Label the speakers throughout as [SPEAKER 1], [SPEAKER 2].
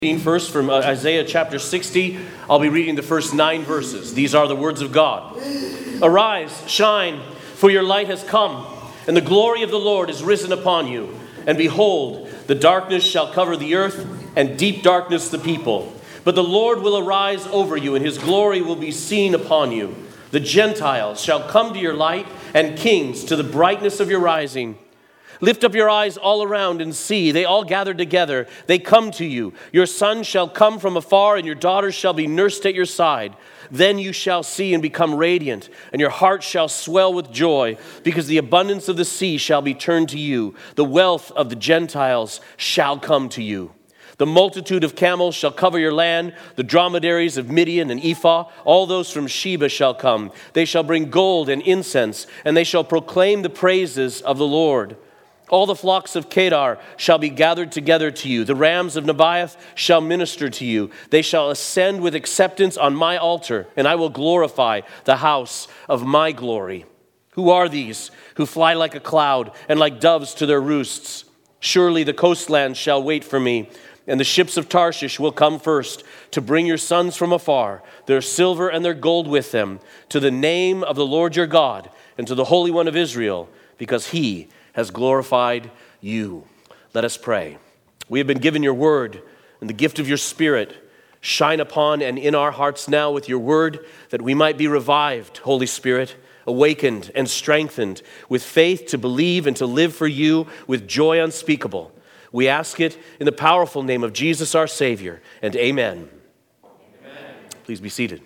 [SPEAKER 1] First from Isaiah chapter 60, I'll be reading the first 9 verses. These are the words of God. Arise, shine, for your light has come, and the glory of the Lord is risen upon you. And behold, the darkness shall cover the earth, and deep darkness the people. But the Lord will arise over you, and his glory will be seen upon you. The Gentiles shall come to your light, and kings to the brightness of your rising. Lift up your eyes all around and see. They all gather together. They come to you. Your son shall come from afar, and your daughters shall be nursed at your side. Then you shall see and become radiant, and your heart shall swell with joy, because the abundance of the sea shall be turned to you. The wealth of the Gentiles shall come to you. The multitude of camels shall cover your land. The dromedaries of Midian and Ephah, all those from Sheba shall come. They shall bring gold and incense, and they shall proclaim the praises of the Lord. All the flocks of Kedar shall be gathered together to you. The rams of Nebaioth shall minister to you. They shall ascend with acceptance on my altar, and I will glorify the house of my glory. Who are these who fly like a cloud and like doves to their roosts? Surely the coastlands shall wait for me, and the ships of Tarshish will come first to bring your sons from afar, their silver and their gold with them, to the name of the Lord your God and to the Holy One of Israel, because he has glorified you. Let us pray. We have been given your word and the gift of your Spirit. Shine upon and in our hearts now with your word, that we might be revived, Holy Spirit, awakened and strengthened with faith to believe and to live for you with joy unspeakable. We ask it in the powerful name of Jesus our Savior, and amen. Amen. Please be seated.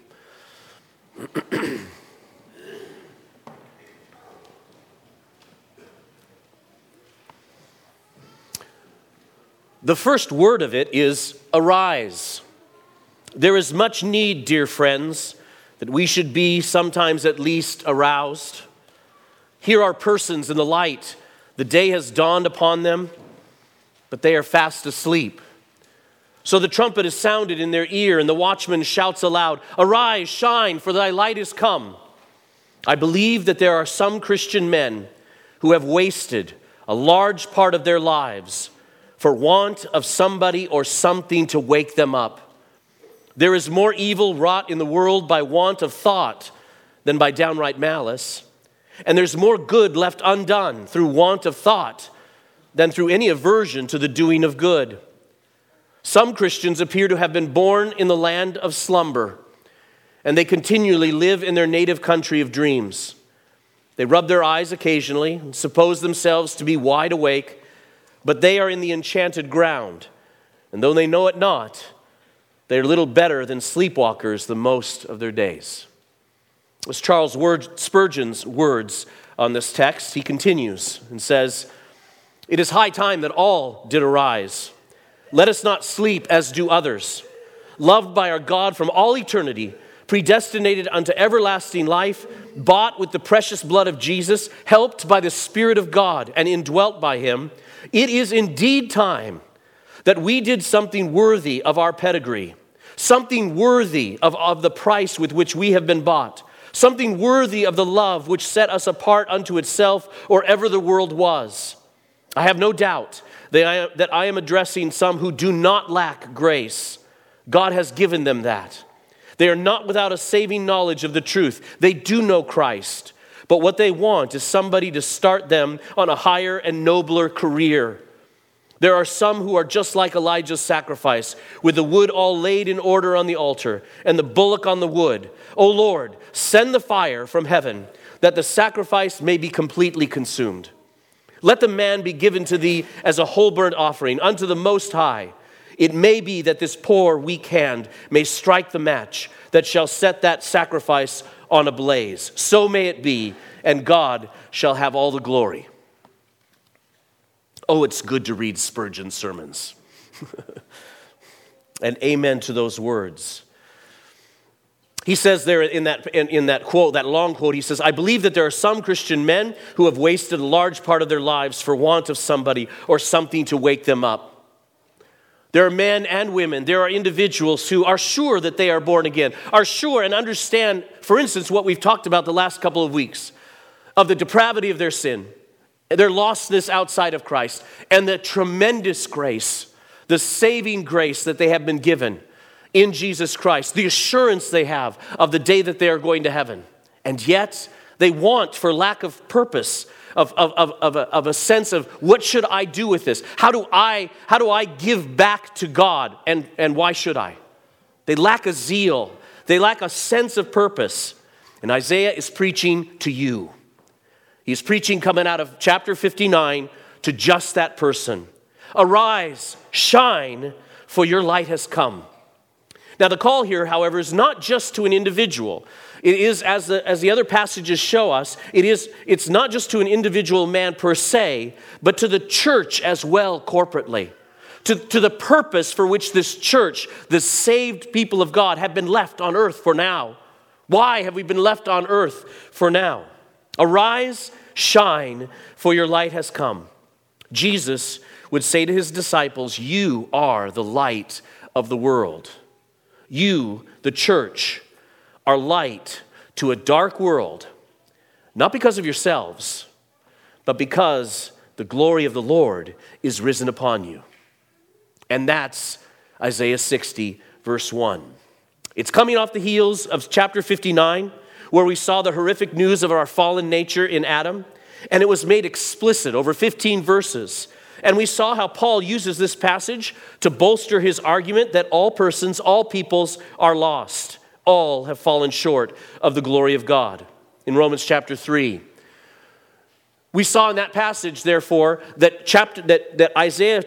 [SPEAKER 1] The first word of it is arise. There is much need, dear friends, that we should be sometimes at least aroused. Here are persons in the light. The day has dawned upon them, but they are fast asleep. So the trumpet is sounded in their ear, and the watchman shouts aloud, "Arise, shine, for thy light is come." I believe that there are some Christian men who have wasted a large part of their lives for want of somebody or something to wake them up. There is more evil wrought in the world by want of thought than by downright malice. And there's more good left undone through want of thought than through any aversion to the doing of good. Some Christians appear to have been born in the land of slumber, and they continually live in their native country of dreams. They rub their eyes occasionally and suppose themselves to be wide awake, but they are in the enchanted ground, and though they know it not, they are little better than sleepwalkers the most of their days. It was Charles Spurgeon's words on this text. He continues and says, "It is high time that all did arise. Let us not sleep as do others. Loved by our God from all eternity, predestinated unto everlasting life, bought with the precious blood of Jesus, helped by the Spirit of God and indwelt by him, it is indeed time that we did something worthy of our pedigree, something worthy of the price with which we have been bought, something worthy of the love which set us apart unto itself or ever the world was. I have no doubt that I am addressing some who do not lack grace. God has given them that. They are not without a saving knowledge of the truth. They do know Christ. But what they want is somebody to start them on a higher and nobler career. There are some who are just like Elijah's sacrifice, with the wood all laid in order on the altar, and the bullock on the wood. O Lord, send the fire from heaven, that the sacrifice may be completely consumed. Let the man be given to thee as a whole burnt offering unto the Most High. It may be that this poor, weak hand may strike the match that shall set that sacrifice on a blaze. So may it be, and God shall have all the glory." Oh, it's good to read Spurgeon's sermons. And amen to those words. He says there in that quote, that long quote, he says, "I believe that there are some Christian men who have wasted a large part of their lives for want of somebody or something to wake them up. There are men and women, there are individuals who are sure that they are born again, are sure and understand, for instance, what we've talked about the last couple of weeks, of the depravity of their sin, their lostness outside of Christ, and the tremendous grace the saving grace that they have been given in Jesus Christ, the assurance they have of the day that they are going to heaven. And yet they want, for lack of purpose, of a sense of what should I do with this? How do I give back to God, and why should I? They lack a zeal. They lack a sense of purpose. And Isaiah is preaching to you. He's preaching coming out of chapter 59 to just that person. Arise, shine, for your light has come. Now the call here, however, is not just to an individual. It is, as the other passages show us, it's not just to an individual man per se, but to the church as well corporately. To the purpose for which this church, the saved people of God, have been left on earth for now. Why have we been left on earth for now? Arise, shine, for your light has come. Jesus would say to his disciples, you are the light of the world. You, the church, are light to a dark world, not because of yourselves, but because the glory of the Lord is risen upon you. And that's Isaiah 60, verse 1. It's coming off the heels of chapter 59, where we saw the horrific news of our fallen nature in Adam, and it was made explicit over 15 verses. And we saw how Paul uses this passage to bolster his argument that all persons, all peoples are lost. All have fallen short of the glory of God. In Romans chapter 3. We saw in that passage, therefore, that Isaiah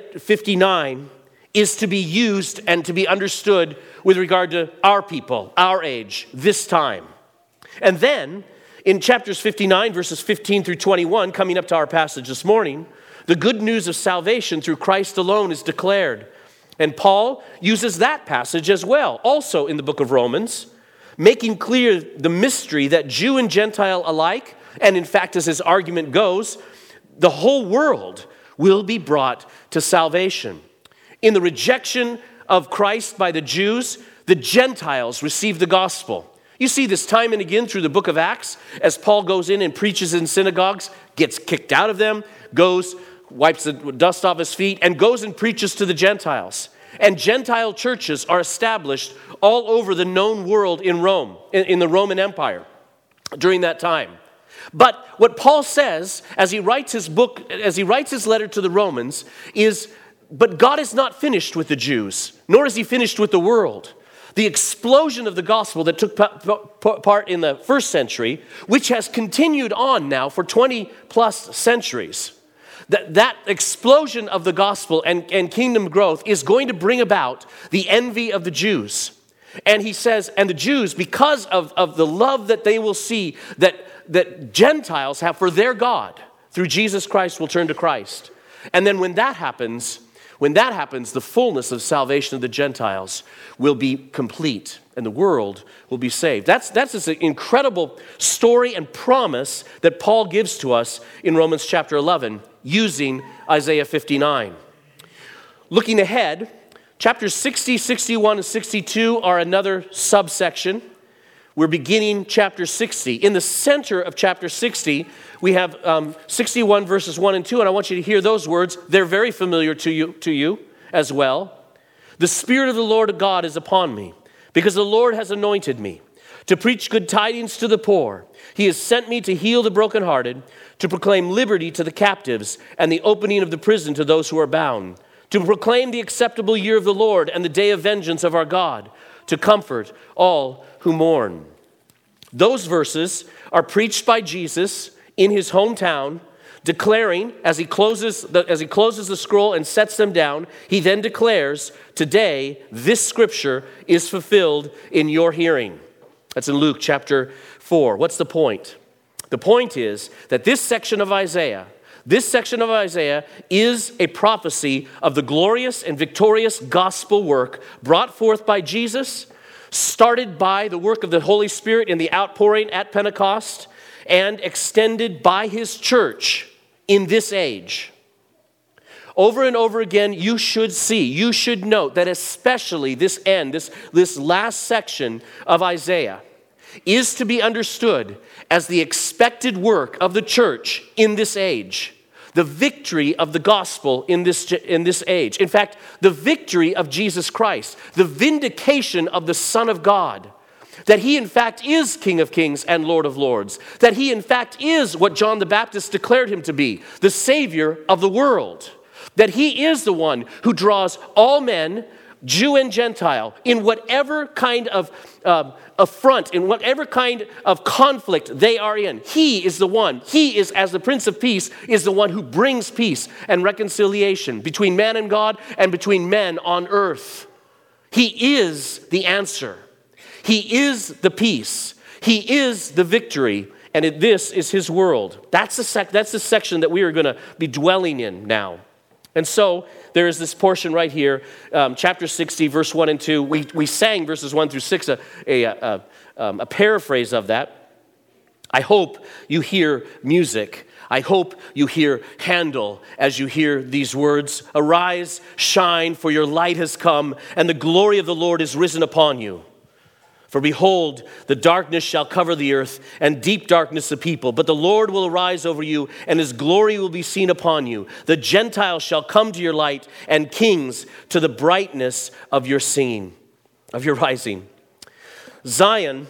[SPEAKER 1] 59 is to be used and to be understood with regard to our people, our age, this time. And then, in chapters 59, verses 15 through 21, coming up to our passage this morning, the good news of salvation through Christ alone is declared. And Paul uses that passage as well, also in the book of Romans, making clear the mystery that Jew and Gentile alike, and in fact, as his argument goes, the whole world will be brought to salvation. In the rejection of Christ by the Jews, the Gentiles receive the gospel. You see this time and again through the book of Acts, as Paul goes in and preaches in synagogues, gets kicked out of them, goes, wipes the dust off his feet, and goes and preaches to the Gentiles. And Gentile churches are established all over the known world in Rome, in the Roman Empire during that time. But what Paul says as he writes his letter to the Romans is, but God is not finished with the Jews, nor is he finished with the world. The explosion of the gospel that took part in the first century, which has continued on now for 20 plus centuries, that explosion of the gospel and kingdom growth is going to bring about the envy of the Jews. And he says, and the Jews, because of the love that they will see that Gentiles have for their God through Jesus Christ, will turn to Christ. And then when that happens, the fullness of salvation of the Gentiles will be complete and the world will be saved. That's this incredible story and promise that Paul gives to us in Romans chapter 11 using Isaiah 59. Looking ahead, chapters 60, 61, and 62 are another subsection. We're beginning chapter 60. In the center of chapter 60, we have 61 verses 1 and 2, and I want you to hear those words. They're very familiar to you as well. The Spirit of the Lord God is upon me, because the Lord has anointed me to preach good tidings to the poor. He has sent me to heal the brokenhearted, to proclaim liberty to the captives, and the opening of the prison to those who are bound, to proclaim the acceptable year of the Lord and the day of vengeance of our God, to comfort all who mourn. Those verses are preached by Jesus in his hometown, declaring, as he closes the scroll and sets them down, he then declares, today this scripture is fulfilled in your hearing. That's in Luke chapter 4. What's the point? The point is that this section of Isaiah is a prophecy of the glorious and victorious gospel work brought forth by Jesus, started by the work of the Holy Spirit in the outpouring at Pentecost, and extended by his church in this age. Over and over again, you should note that especially this last section of Isaiah is to be understood as the expected work of the church in this age. the victory of the gospel in this age. In fact, the victory of Jesus Christ, the vindication of the Son of God, that he in fact is King of Kings and Lord of Lords, that he in fact is what John the Baptist declared him to be, the Savior of the world, that he is the one who draws all men, Jew and Gentile, in whatever kind of affront, in whatever kind of conflict they are in. He is the one. He is, as the Prince of Peace, is the one who brings peace and reconciliation between man and God and between men on earth. He is the answer. He is the peace. He is the victory. And this is his world. That's the section that we are going to be dwelling in now. And so there is this portion right here, chapter 60, verse 1 and 2. We sang verses 1 through 6, a paraphrase of that. I hope you hear music. I hope you hear Handel as you hear these words. Arise, shine, for your light has come, and the glory of the Lord is risen upon you. For behold, the darkness shall cover the earth, and deep darkness the people. But the Lord will arise over you, and his glory will be seen upon you. The Gentiles shall come to your light, and kings to the brightness of your singing, of your rising. Zion,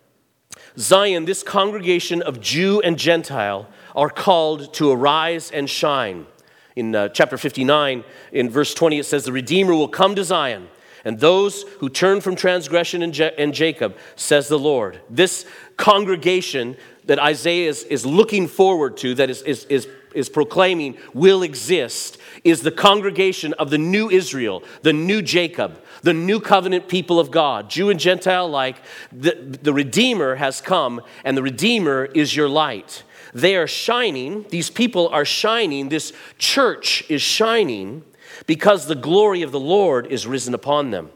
[SPEAKER 1] this congregation of Jew and Gentile, are called to arise and shine. In chapter 59, in verse 20, it says, the Redeemer will come to Zion, and those who turn from transgression in Jacob, says the Lord. This congregation that Isaiah is looking forward to, that is proclaiming will exist, is the congregation of the new Israel, the new Jacob, the new covenant people of God, Jew and Gentile alike. The Redeemer has come, and the Redeemer is your light. They are shining, these people are shining, this church is shining, because the glory of the Lord is risen upon them.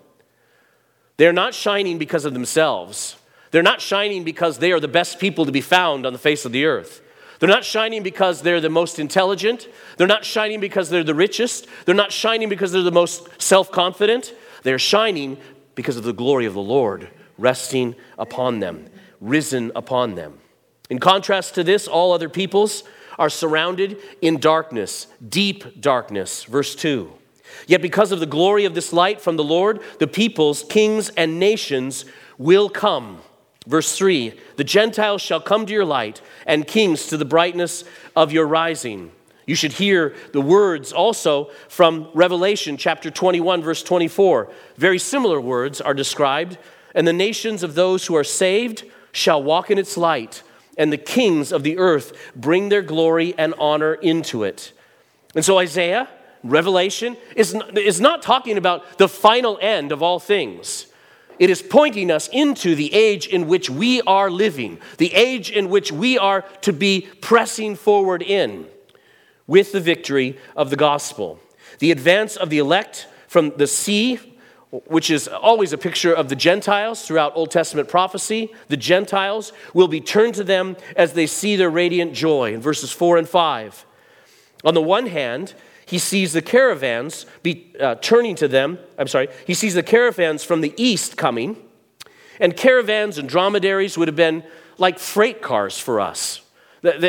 [SPEAKER 1] They're not shining because of themselves. They're not shining because they are the best people to be found on the face of the earth. They're not shining because they're the most intelligent. They're not shining because they're the richest. They're not shining because they're the most self-confident. They're shining because of the glory of the Lord resting upon them, risen upon them. In contrast to this, all other peoples are surrounded in darkness, deep darkness. Verse 2. Yet because of the glory of this light from the Lord, the peoples, kings, and nations will come. Verse 3. The Gentiles shall come to your light, and kings to the brightness of your rising. You should hear the words also from Revelation chapter 21, verse 24. Very similar words are described. And the nations of those who are saved shall walk in its light, and the kings of the earth bring their glory and honor into it. And so Isaiah, Revelation, is not talking about the final end of all things. It is pointing us into the age in which we are living, the age in which we are to be pressing forward in with the victory of the gospel. The advance of the elect from the sea, which is always a picture of the Gentiles throughout Old Testament prophecy. The Gentiles will be turned to them as they see their radiant joy in verses 4 and 5. On the one hand, he sees the caravans turning to them. He sees the caravans from the east coming. And caravans and dromedaries would have been like freight cars for us. They're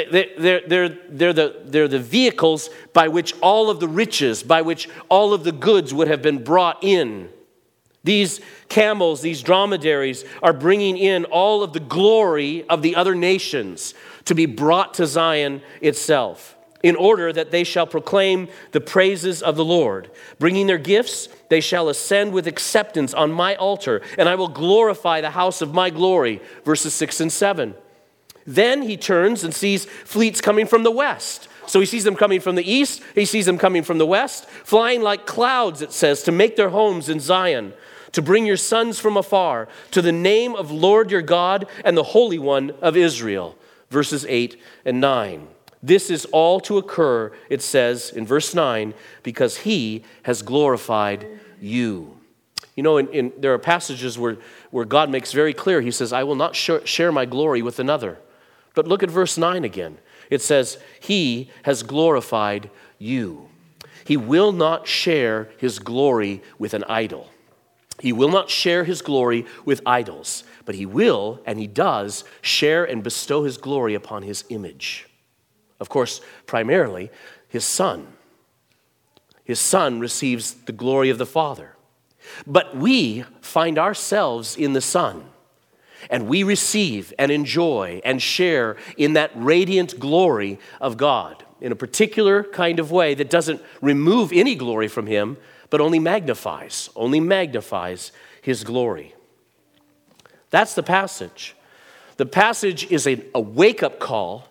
[SPEAKER 1] the vehicles by which all of the riches, by which all of the goods would have been brought in. These camels, these dromedaries are bringing in all of the glory of the other nations to be brought to Zion itself, in order that they shall proclaim the praises of the Lord. Bringing their gifts, they shall ascend with acceptance on my altar, and I will glorify the house of my glory. Verses 6 and 7. Then he turns and sees fleets coming from the west. So he sees them coming from the east, he sees them coming from the west, flying like clouds, it says, to make their homes in Zion, to bring your sons from afar, to the name of Lord your God and the Holy One of Israel. Verses 8 and 9. This is all to occur, it says in verse 9, because he has glorified you. You know, there are passages where God makes very clear, he says, I will not share my glory with another. But look at verse 9 again. It says, he has glorified you. He will not share his glory with an idol. He will not share his glory with idols, but he will, and he does, share and bestow his glory upon his image. Of course, primarily, his Son. His Son receives the glory of the Father. But we find ourselves in the Son, and we receive and enjoy and share in that radiant glory of God in a particular kind of way that doesn't remove any glory from him, but only magnifies his glory. That's the passage. The passage is a wake-up call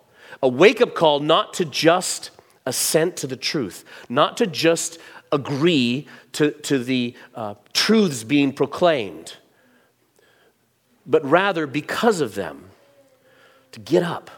[SPEAKER 1] not to just assent to the truth, not to just agree to the truths being proclaimed, but rather, because of them, to get up.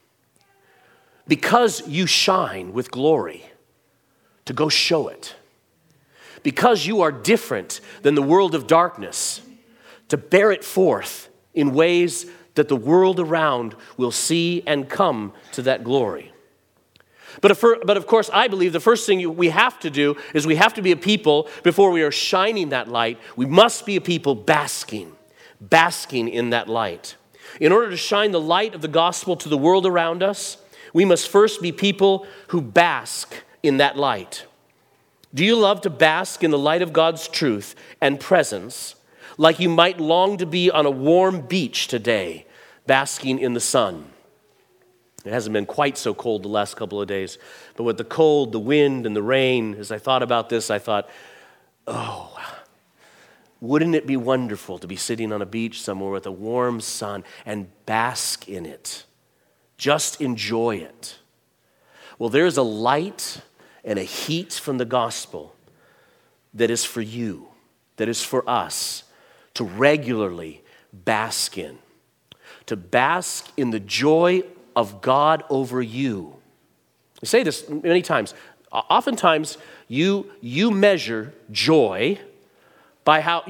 [SPEAKER 1] Because you shine with glory, to go show it. Because you are different than the world of darkness, to bear it forth in ways that the world around will see and come to that glory. But of course, I believe the first thing we have to do is we have to be a people, before we are shining that light, we must be a people basking in that light. In order to shine the light of the gospel to the world around us, we must first be people who bask in that light. Do you love to bask in the light of God's truth and presence, like you might long to be on a warm beach today, basking in the sun? It hasn't been quite so cold the last couple of days, but with the cold, the wind, and the rain, as I thought about this, I thought, oh, wouldn't it be wonderful to be sitting on a beach somewhere with a warm sun and bask in it? Just enjoy it. Well, there's a light and a heat from the gospel that is for you, that is for us to regularly bask in. To bask in the joy of God over you. I say this many times. Oftentimes, you measure joy by how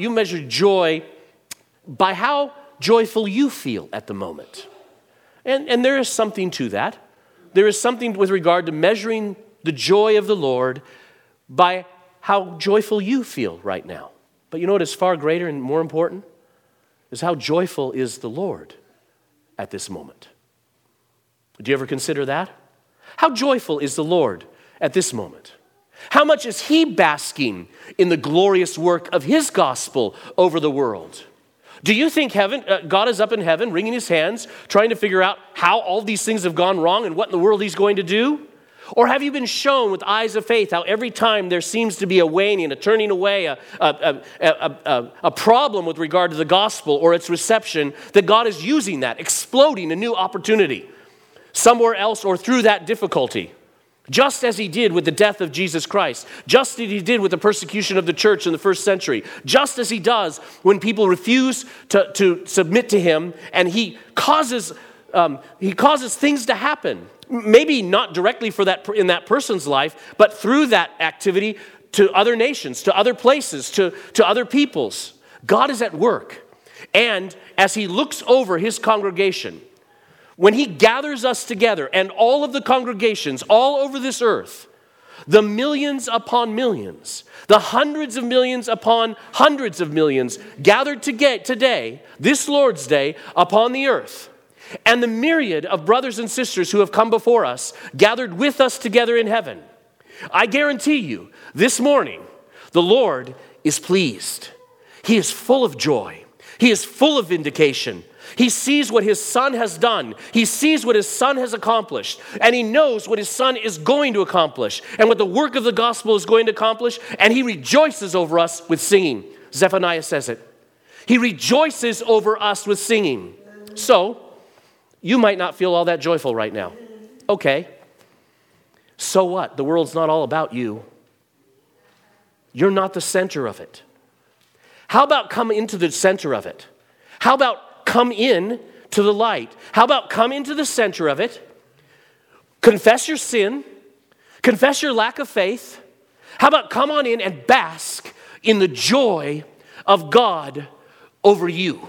[SPEAKER 1] joyful you feel at the moment. And there is something to that. There is something with regard to measuring the joy of the Lord by how joyful you feel right now. But you know what is far greater and more important? Is how joyful is the Lord at this moment. Do you ever consider that? How joyful is the Lord at this moment? How much is he basking in the glorious work of his gospel over the world? Do you think God is up in heaven wringing his hands, trying to figure out how all these things have gone wrong and what in the world he's going to do? Or have you been shown with eyes of faith how every time there seems to be a waning, a turning away, a problem with regard to the gospel or its reception, that God is using that, exploding a new opportunity somewhere else or through that difficulty? Just as he did with the death of Jesus Christ, just as he did with the persecution of the church in the first century, just as he does when people refuse to submit to him, and he causes things to happen. Maybe not directly in that person's life, but through that activity to other nations, to other places, to other peoples. God is at work. And as he looks over his congregation, when he gathers us together, and all of the congregations all over this earth, the millions upon millions, the hundreds of millions upon hundreds of millions gathered today, this Lord's Day, upon the earth, and the myriad of brothers and sisters who have come before us, gathered with us together in heaven, I guarantee you, this morning, the Lord is pleased. He is full of joy. He is full of vindication. He sees what his Son has done. He sees what his Son has accomplished. And he knows what his Son is going to accomplish and what the work of the gospel is going to accomplish. And he rejoices over us with singing. Zephaniah says it. He rejoices over us with singing. So, you might not feel all that joyful right now. Okay. So what? The world's not all about you. You're not the center of it. How about come into the center of it? How about come in to the light? How about come into the center of it? Confess your sin. Confess your lack of faith. How about come on in and bask in the joy of God over you?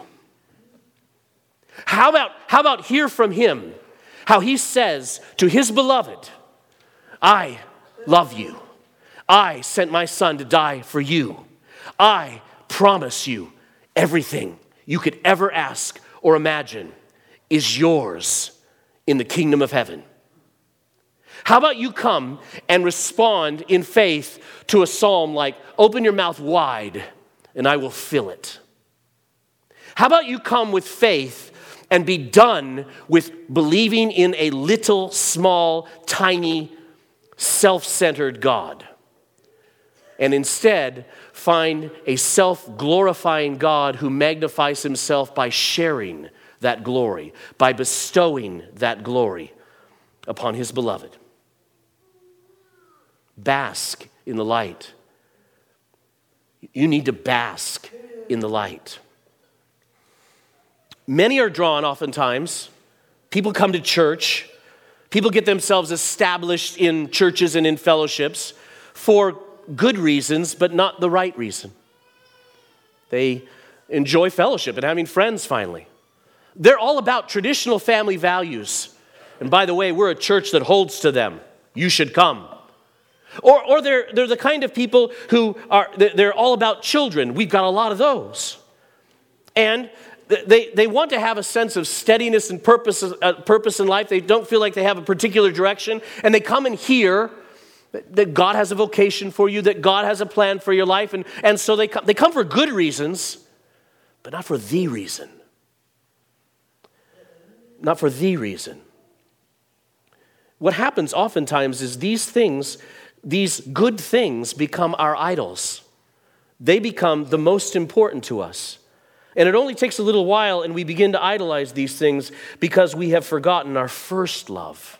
[SPEAKER 1] How about hear from him how he says to his beloved, I love you. I sent my Son to die for you. I promise you everything you could ever ask or imagine is yours in the kingdom of heaven. How about you come and respond in faith to a psalm like, open your mouth wide and I will fill it? How about you come with faith and be done with believing in a little, small, tiny, self-centered God? And instead, find a self-glorifying God who magnifies himself by sharing that glory, by bestowing that glory upon his beloved. Bask in the light. You need to bask in the light. Many are drawn oftentimes. People come to church. People get themselves established in churches and in fellowships for good reasons, but not the right reason. They enjoy fellowship and having friends finally. They're all about traditional family values. And by the way, we're a church that holds to them. You should come. Or they're the kind of people who they're all about children. We've got a lot of those. And they want to have a sense of steadiness and purpose in life. They don't feel like they have a particular direction. And they come and hear that God has a vocation for you, that God has a plan for your life. And so they come for good reasons, but not for the reason. Not for the reason. What happens oftentimes is these good things become our idols. They become the most important to us. And it only takes a little while and we begin to idolize these things because we have forgotten our first love.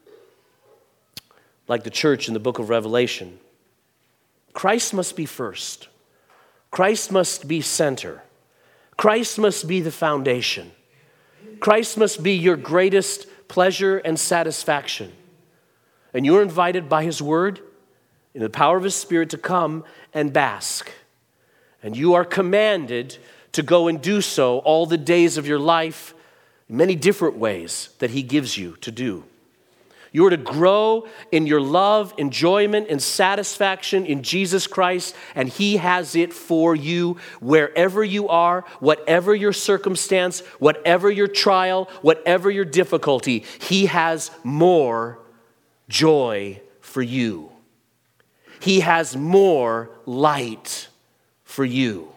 [SPEAKER 1] Like the church in the book of Revelation. Christ must be first. Christ must be center. Christ must be the foundation. Christ must be your greatest pleasure and satisfaction. And you're invited by his word, in the power of his Spirit, to come and bask. And you are commanded to go and do so all the days of your life, in many different ways that he gives you to do. You are to grow in your love, enjoyment, and satisfaction in Jesus Christ, and he has it for you wherever you are, whatever your circumstance, whatever your trial, whatever your difficulty. He has more joy for you. He has more light for you.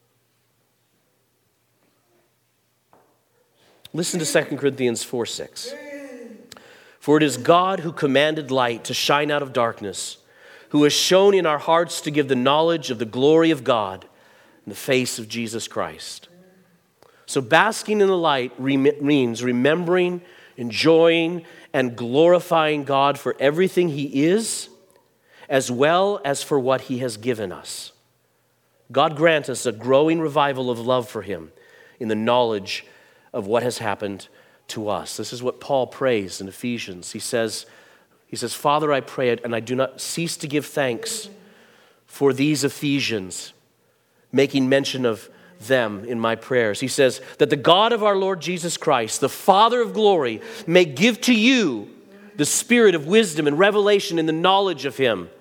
[SPEAKER 1] Listen to 2 Corinthians 4:6. For it is God who commanded light to shine out of darkness, who has shown in our hearts to give the knowledge of the glory of God in the face of Jesus Christ. So basking in the light means remembering, enjoying, and glorifying God for everything he is, as well as for what he has given us. God grant us a growing revival of love for him in the knowledge of what has happened to us. This is what Paul prays in Ephesians. He says, Father, I pray it, and I do not cease to give thanks for these Ephesians, making mention of them in my prayers. He says, that the God of our Lord Jesus Christ, the Father of glory, may give to you the spirit of wisdom and revelation in the knowledge of him.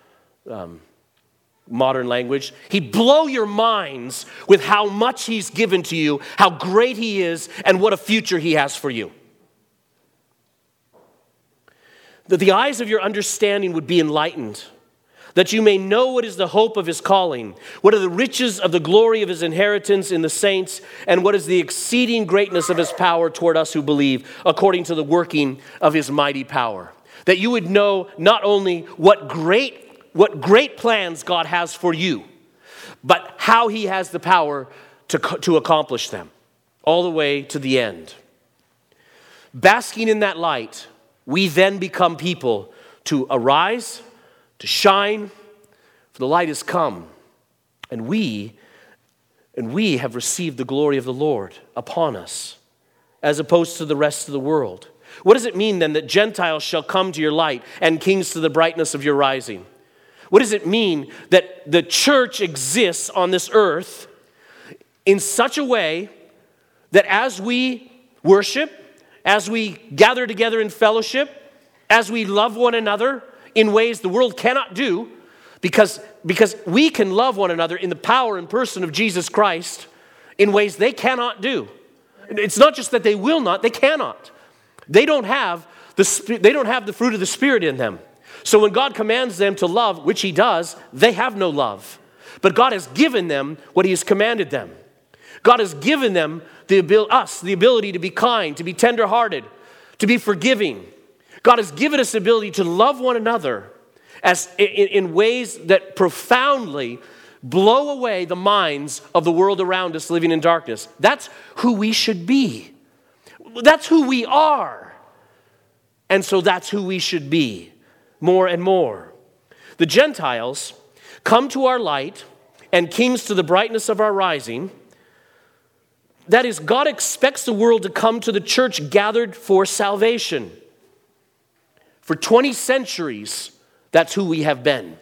[SPEAKER 1] Modern language. He'd blow your minds with how much he's given to you, how great he is, and what a future he has for you. That the eyes of your understanding would be enlightened, that you may know what is the hope of his calling, what are the riches of the glory of his inheritance in the saints, and what is the exceeding greatness of his power toward us who believe, according to the working of his mighty power. That you would know not only what great plans God has for you, but how he has the power to accomplish them, all the way to the end. Basking in that light, we then become people to arise, to shine, for the light has come, and we have received the glory of the Lord upon us, as opposed to the rest of the world. What does it mean then that Gentiles shall come to your light and kings to the brightness of your rising? What does it mean that the church exists on this earth in such a way that as we worship, as we gather together in fellowship, as we love one another in ways the world cannot do, because we can love one another in the power and person of Jesus Christ in ways they cannot do. It's not just that they will not, they cannot. They don't have they don't have the fruit of the Spirit in them. So when God commands them to love, which he does, they have no love. But God has given them what he has commanded them. God has given them the ability to be kind, to be tenderhearted, to be forgiving. God has given us the ability to love one another in ways that profoundly blow away the minds of the world around us living in darkness. That's who we should be. That's who we are. And so that's who we should be more and more. The Gentiles come to our light and kings to the brightness of our rising. That is, God expects the world to come to the church gathered for salvation. For 20 centuries, that's who we have been.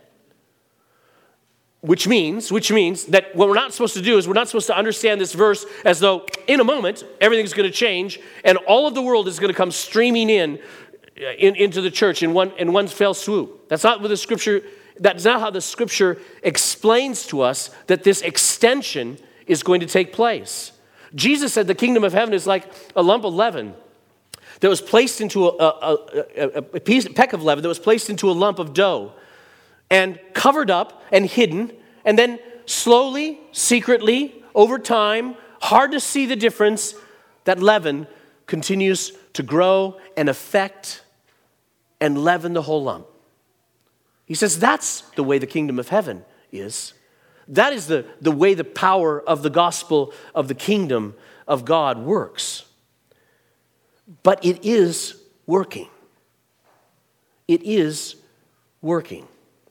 [SPEAKER 1] Which means that what we're not supposed to do is we're not supposed to understand this verse as though in a moment everything's going to change and all of the world is going to come streaming into the church in one fell swoop. That's not what the Scripture. That's not how the Scripture explains to us that this extension is going to take place. Jesus said the kingdom of heaven is like a lump of leaven that was placed into a peck of leaven that was placed into a lump of dough and covered up and hidden, and then slowly, secretly, over time, hard to see the difference, that leaven continues to grow and affect and leaven the whole lump. He says that's the way the kingdom of heaven is. That is the way the power of the gospel of the kingdom of God works. But it is working. It is working.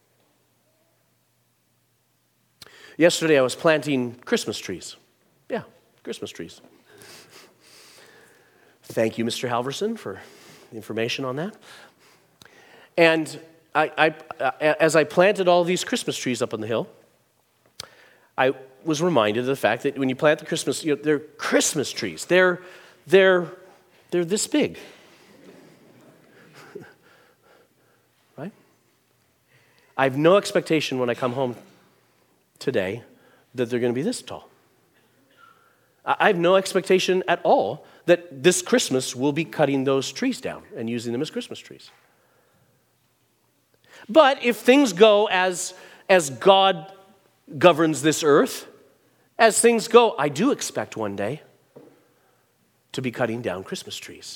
[SPEAKER 1] Yesterday I was planting Christmas trees. Yeah, Christmas trees. Thank you, Mr. Halverson, for the information on that. And as I planted all these Christmas trees up on the hill, I was reminded of the fact that when you plant the Christmas, they're Christmas trees. They're this big, right? I have no expectation when I come home today that they're going to be this tall. I have no expectation at all that this Christmas we'll be cutting those trees down and using them as Christmas trees. But if things go as God governs this earth, as things go, I do expect one day to be cutting down Christmas trees.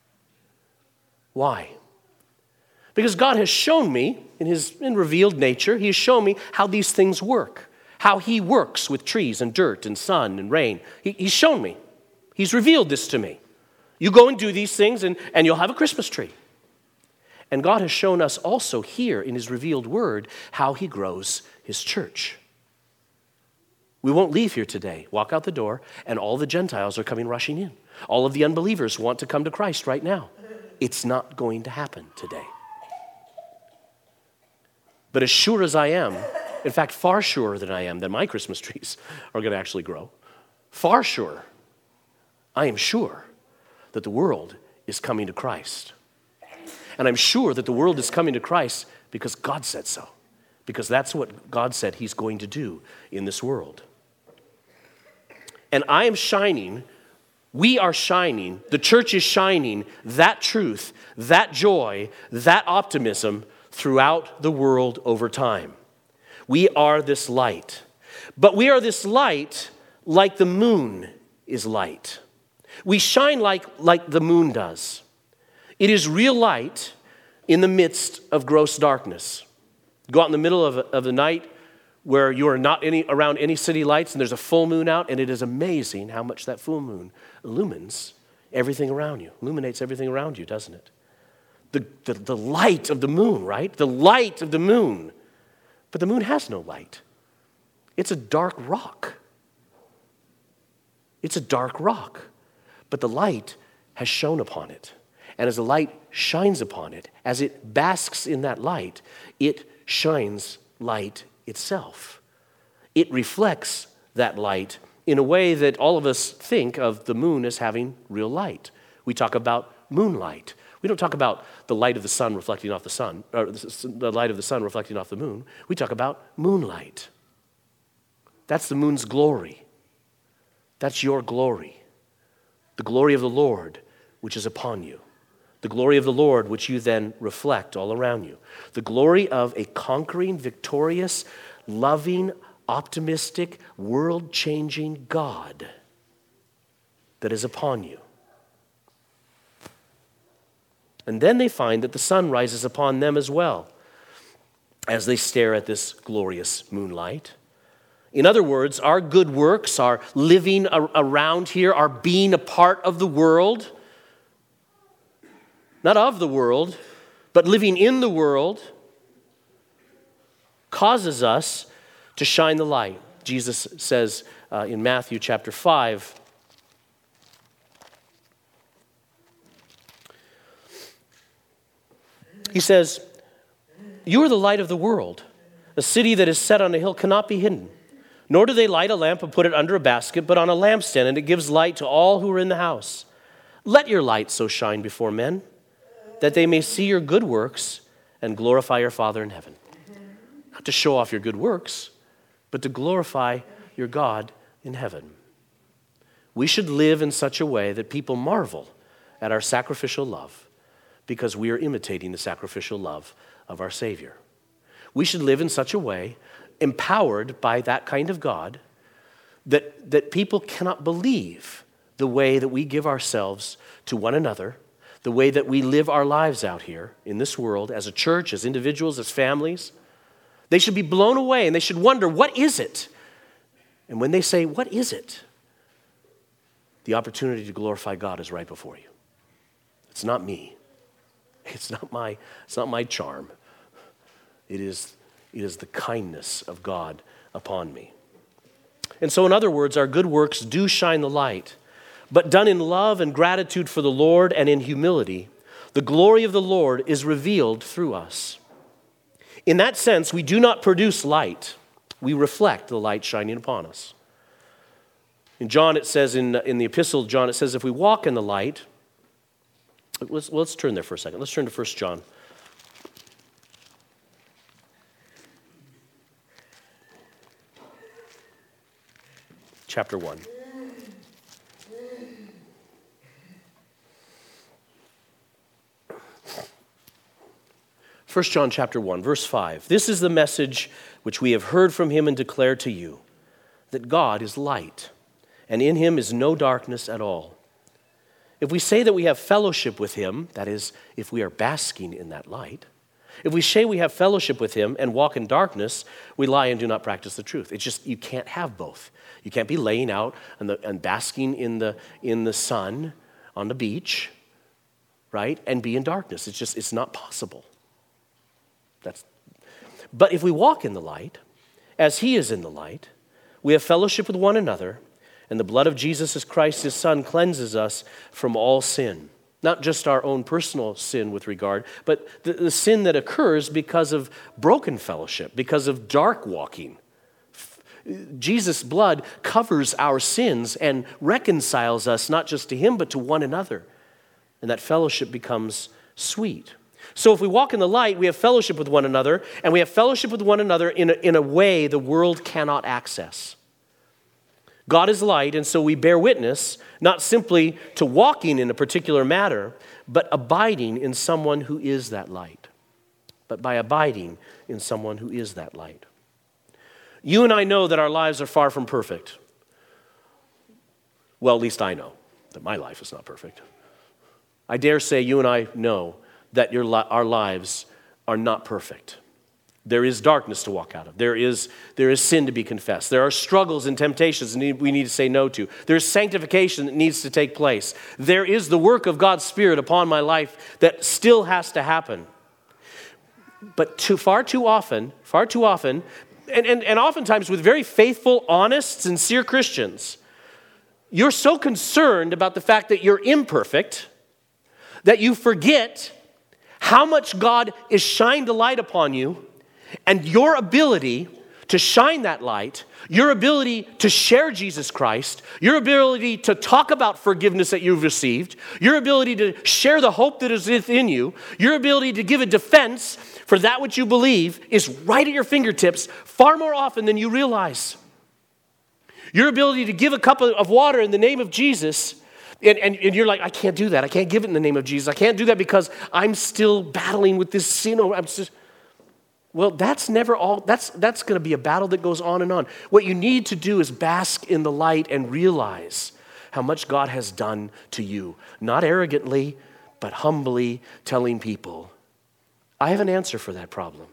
[SPEAKER 1] Why? Because God has shown me, in revealed nature, He has shown me how these things work, how He works with trees and dirt and sun and rain. He's shown me. He's revealed this to me. You go and do these things and you'll have a Christmas tree. And God has shown us also here in His revealed word how He grows His church. We won't leave here today, walk out the door, and all the Gentiles are coming rushing in. All of the unbelievers want to come to Christ right now. It's not going to happen today. But as sure as I am, in fact, far surer than I am that my Christmas trees are going to actually grow, far surer, I am sure that the world is coming to Christ. And I'm sure that the world is coming to Christ because God said so. Because that's what God said He's going to do in this world. And I am shining, we are shining, the church is shining that truth, that joy, that optimism throughout the world over time. We are this light. But we are this light like the moon is light. We shine like the moon does. It is real light in the midst of gross darkness. Go out in the middle of the night where you are not around any city lights and there's a full moon out, and it is amazing how much that full moon illumines everything around you, illuminates everything around you, doesn't it? The light of the moon, right? The light of the moon. But the moon has no light. It's a dark rock. It's a dark rock. But the light has shone upon it. And as the light shines upon it, as it basks in that light, it shines light itself. It reflects that light in a way that all of us think of the moon as having real light. We talk about moonlight. We don't talk about the light of the sun reflecting off the sun, or the light of the sun reflecting off the moon. We talk about moonlight. That's the moon's glory. That's your glory. The glory of the Lord, which is upon you. The glory of the Lord, which you then reflect all around you. The glory of a conquering, victorious, loving, optimistic, world-changing God that is upon you. And then they find that the sun rises upon them as well as they stare at this glorious moonlight. In other words, our good works, our living around here, our being a part of the world, not of the world, but living in the world, causes us to shine the light. Jesus says in Matthew chapter 5, he says, "You are the light of the world. A city that is set on a hill cannot be hidden. Nor do they light a lamp and put it under a basket, but on a lampstand, and it gives light to all who are in the house. Let your light so shine before men, that they may see your good works and glorify your Father in heaven." Not to show off your good works, but to glorify your God in heaven. We should live in such a way that people marvel at our sacrificial love, because we are imitating the sacrificial love of our Savior. We should live in such a way, empowered by that kind of God, that people cannot believe the way that we give ourselves to one another, the way that we live our lives out here in this world as a church, as individuals, as families. They should be blown away and they should wonder, what is it? And when they say, what is it? The opportunity to glorify God is right before you. It's not me. It's not my charm. It is the kindness of God upon me. And so, in other words, our good works do shine the light, but done in love and gratitude for the Lord and in humility, the glory of the Lord is revealed through us. In that sense, we do not produce light. We reflect the light shining upon us. In John, it says, in the epistle of John, it says, if we walk in the light, let's turn there for a second. Let's turn to 1 John. Chapter 1. 1 John chapter 1, verse 5. This is the message which we have heard from him and declare to you, that God is light, and in him is no darkness at all. If we say that we have fellowship with him, that is, if we are basking in that light, if we say we have fellowship with him and walk in darkness, we lie and do not practice the truth. It's just, you can't have both. You can't be laying out and basking in the sun on the beach, right, and be in darkness. It's not possible. But if we walk in the light, as he is in the light, we have fellowship with one another, and the blood of Jesus Christ, his Son, cleanses us from all sin. Not just our own personal sin with regard, but the sin that occurs because of broken fellowship, because of dark walking. Jesus' blood covers our sins and reconciles us not just to him, but to one another. And that fellowship becomes sweet. So if we walk in the light, we have fellowship with one another, and we have fellowship with one another in a way the world cannot access. God is light, and so we bear witness, not simply to walking in a particular matter, but abiding in someone who is that light. But by abiding in someone who is that light. You and I know that our lives are far from perfect. Well, at least I know that my life is not perfect. I dare say you and I know that our lives are not perfect. There is darkness to walk out of. There is sin to be confessed. There are struggles and temptations we need to say no to. There's sanctification that needs to take place. There is the work of God's Spirit upon my life that still has to happen. But far too often, and oftentimes with very faithful, honest, sincere Christians, you're so concerned about the fact that you're imperfect that you forget how much God is shined a light upon you, and your ability to shine that light, your ability to share Jesus Christ, your ability to talk about forgiveness that you've received, your ability to share the hope that is within you, your ability to give a defense for that which you believe is right at your fingertips far more often than you realize. Your ability to give a cup of water in the name of Jesus And you're like, I can't do that. I can't give it in the name of Jesus. I can't do that because I'm still battling with this sin. Well, that's never all. That's going to be a battle that goes on and on. What you need to do is bask in the light and realize how much God has done to you. Not arrogantly, but humbly telling people, I have an answer for that problem.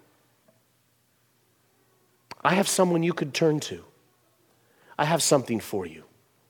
[SPEAKER 1] I have someone you could turn to. I have something for you.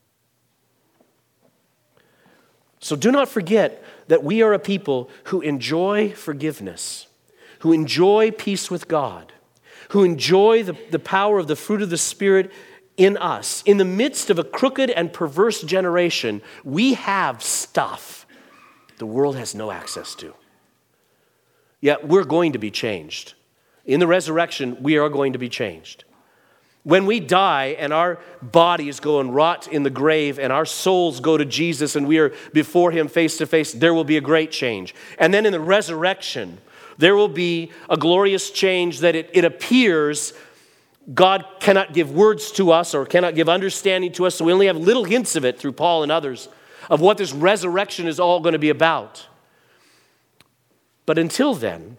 [SPEAKER 1] So do not forget that we are a people who enjoy forgiveness, who enjoy peace with God, who enjoy the power of the fruit of the Spirit in us. In the midst of a crooked and perverse generation, we have stuff the world has no access to. Yet we're going to be changed. In the resurrection, we are going to be changed. When we die and our bodies go and rot in the grave and our souls go to Jesus and we are before Him face to face, there will be a great change. And then in the resurrection, there will be a glorious change that it appears God cannot give words to us or cannot give understanding to us, so we only have little hints of it through Paul and others of what this resurrection is all going to be about. But until then,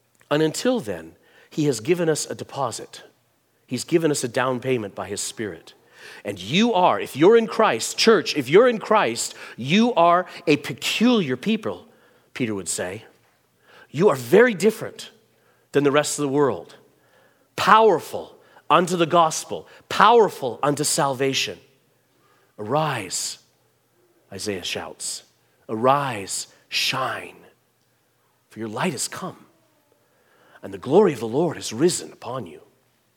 [SPEAKER 1] He has given us a deposit. He's given us a down payment by His Spirit. And you are, if you're in Christ, church, if you're in Christ, you are a peculiar people, Peter would say. You are very different than the rest of the world. Powerful unto the gospel, powerful unto salvation. Arise, Isaiah shouts. Arise, shine, for your light has come, and the glory of the Lord has risen upon you.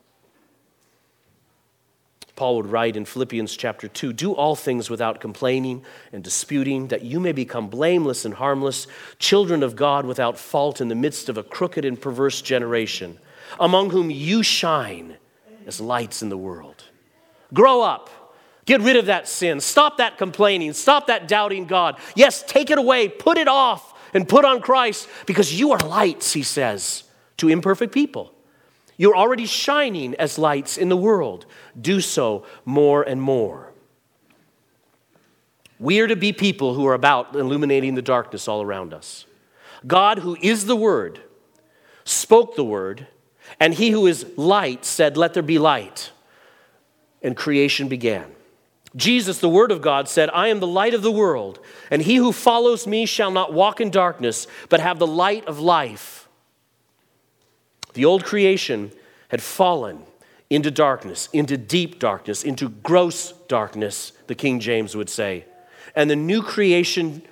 [SPEAKER 1] Paul would write in Philippians chapter 2, do all things without complaining and disputing, that you may become blameless and harmless, children of God without fault in the midst of a crooked and perverse generation, among whom you shine as lights in the world. Grow up. Get rid of that sin. Stop that complaining. Stop that doubting God. Yes, take it away. Put it off and put on Christ, because you are lights, he says, to imperfect people. You're already shining as lights in the world. Do so more and more. We are to be people who are about illuminating the darkness all around us. God, who is the Word, spoke the Word, and He who is light said, let there be light. And creation began. Jesus, the Word of God, said, I am the light of the world, and he who follows me shall not walk in darkness, but have the light of life. The old creation had fallen into darkness, into deep darkness, into gross darkness, the King James would say. And in the new creation,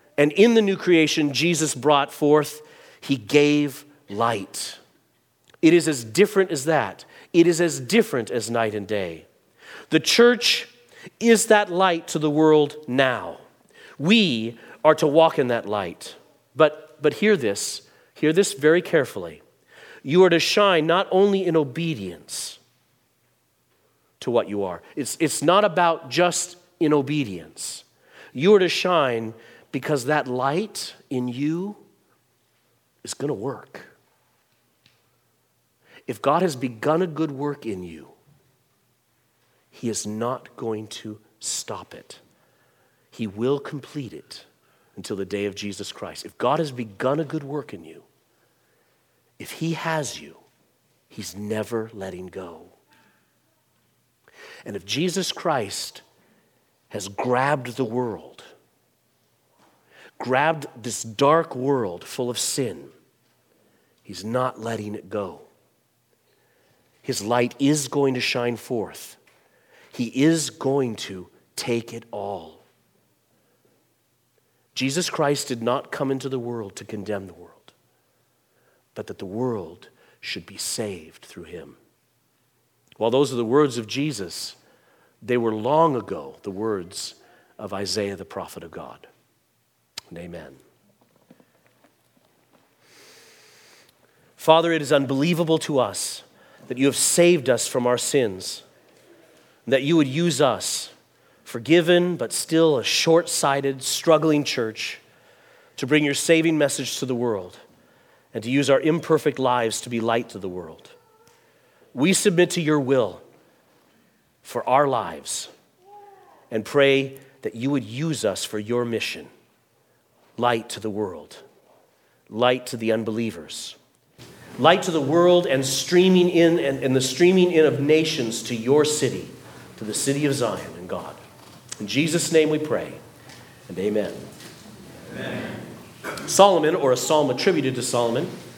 [SPEAKER 1] Jesus brought forth, He gave light. It is as different as that. It is as different as night and day. The church is that light to the world now. We are to walk in that light. But hear this very carefully. You are to shine not only in obedience to what you are. It's not about just in obedience. You are to shine because that light in you is going to work. If God has begun a good work in you, He is not going to stop it. He will complete it until the day of Jesus Christ. If God has begun a good work in you, if He has you, He's never letting go. And if Jesus Christ has grabbed the world, grabbed this dark world full of sin, He's not letting it go. His light is going to shine forth. He is going to take it all. Jesus Christ did not come into the world to condemn the world, but that the world should be saved through Him. While those are the words of Jesus, they were long ago the words of Isaiah, the prophet of God. And amen. Father, it is unbelievable to us that you have saved us from our sins, that you would use us, forgiven but still a short-sighted, struggling church, to bring your saving message to the world and to use our imperfect lives to be light to the world. We submit to your will for our lives and pray that you would use us for your mission. Light to the world, light to the unbelievers, light to the world and streaming in and the streaming in of nations to your city, to the city of Zion and God. In Jesus' name we pray, and amen. Amen. Solomon, or a psalm attributed to Solomon,